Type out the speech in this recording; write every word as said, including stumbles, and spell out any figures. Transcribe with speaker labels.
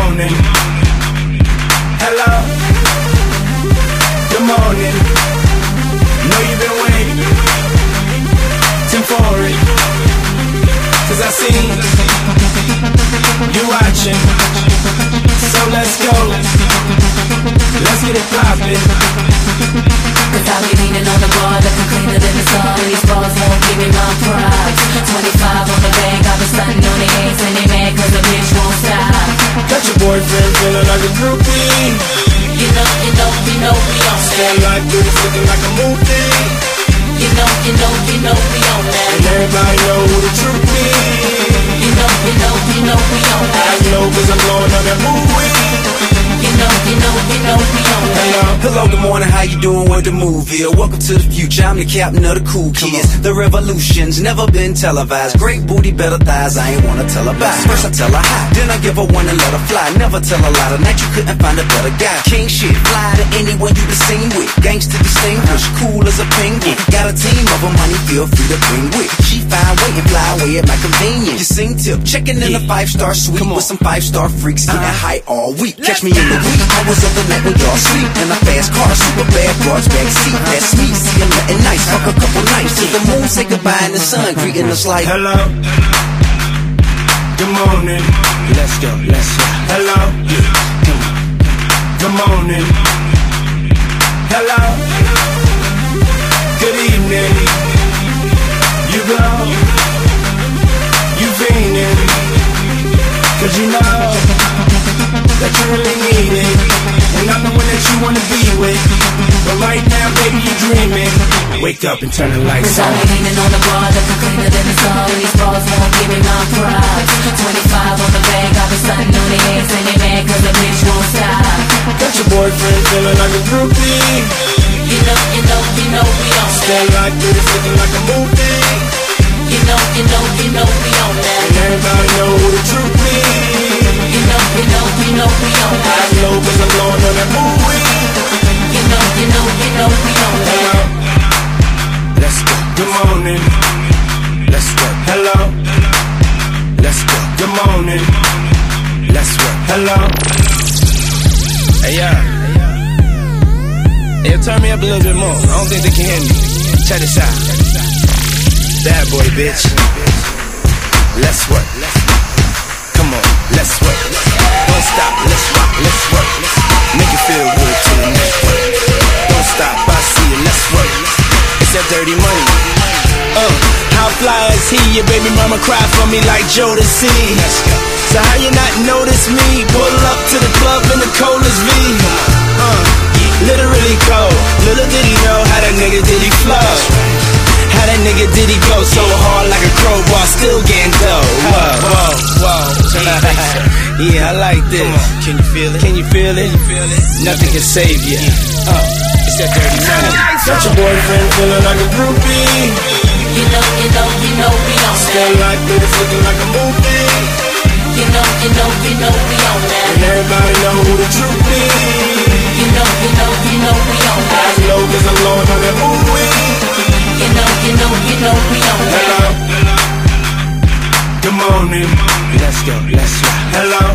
Speaker 1: morning. Hello. Good morning. Know you've been waiting. Tim for it. Cause I seen you watching. So let's go. Let's get it poppin'.
Speaker 2: Cause I'll be leaning on the bar looking cleaner than the sun. These balls won't give me my props. Twenty-five on the bank, I've been stunting on the eggs. And they mad cause the bitch won't stop.
Speaker 1: Got your boyfriend feeling like a groupie.
Speaker 2: You know, you know, you know we on that.
Speaker 1: Stand like this looking like a movie.
Speaker 2: You know, you know, you know we on that.
Speaker 1: And everybody know who the truth is.
Speaker 2: You know, you know, you know we on that.
Speaker 1: I know cause I'm blowing on that movie.
Speaker 2: You know, you know, you know we on that.
Speaker 1: Hello,
Speaker 3: hello, good morning, how you doing? Where the move is? Welcome to the future, I'm the captain of the cool kids. The revolution's never been televised. Great booty, better thighs, I ain't wanna tell her bye. First I tell her hi, then I give her one and let her fly. Never tell a lie, tonight you couldn't find a better guy. King shit, fly to anyone you been seen with. Gangsta distinguished, cool as a penguin. Got a team of them, honey, feel free to bring with. She fine, wait and fly away at my convenience. You sing tip, checking in a five-star suite with some five-star freaks getting high all week. Catch me in the week, hours of the night when y'all sleep. In a fast car, super bad broads backseat. That's me, see I'm nothing nice. Fuck a couple nights till the moon say goodbye and the sun greeting us like
Speaker 1: hello. Good morning.
Speaker 3: Let's go, let's go.
Speaker 1: Hello. Good morning. Hello. Good evening. You go. You fiending. Cause you know that you really need it. And I'm the one that you wanna be with. But right now, baby, you dreaming. Wake up and turn the lights
Speaker 2: Cause
Speaker 1: on.
Speaker 2: I'll be leaning on the bar looking cleaner than the sun. These balls won't give me my props. Twenty-five on the bank, I've been stunting on the eggs. And they mad cause the bitch won't stop.
Speaker 1: Got your boyfriend feeling like a groupie.
Speaker 2: You know, you know, you know we on that.
Speaker 1: Stand like this looking like a movie.
Speaker 2: You know, you know, you know we on that.
Speaker 1: And everybody know who the truth is.
Speaker 2: You know, you know, you know we on
Speaker 1: I
Speaker 2: that.
Speaker 1: know cause I'm blowing on that movie.
Speaker 2: You know, you know, you know we on
Speaker 1: Hello.
Speaker 2: that.
Speaker 3: let's go,
Speaker 1: Good morning.
Speaker 3: let's go,
Speaker 1: Hello.
Speaker 3: let's go,
Speaker 1: Good morning.
Speaker 3: let's go.
Speaker 1: Hello.
Speaker 4: Hey, yeah. Hey, turn me up a little bit more. I don't think they can hear me. Check this out. Bad boy, bitch. Let's work. Come on, let's work. Don't stop, let's rock, let's work. Make it feel good to the next work. Don't stop, I see it, let's work. It's that dirty money. Uh, how fly is he? Your baby mama cry for me like Jodeci. So how you not notice me? Pull up to the club in the coldest V. Uh, literally cold. Little did he know how that nigga did he flow. How that nigga did he go so hard like a crowbar, still getting dough. Whoa, whoa, whoa. Yeah, I like this. Can you feel it? Can you feel it? Nothing can save you. Uh, it's that dirty money.
Speaker 1: Got your boyfriend feeling like a groupie.
Speaker 2: You know, you know, you know we on
Speaker 1: Stand
Speaker 2: that.
Speaker 1: like this looking like a movie.
Speaker 2: You know, you know, you know we on that.
Speaker 1: And everybody know who the truth is.
Speaker 2: You know, you know, you know we on
Speaker 1: I
Speaker 2: that.
Speaker 1: know cause I'm blowing on that movie.
Speaker 2: You know, you know, you know we on that.
Speaker 1: Hello. Good morning.
Speaker 3: Let's go, let's go,
Speaker 1: Hello.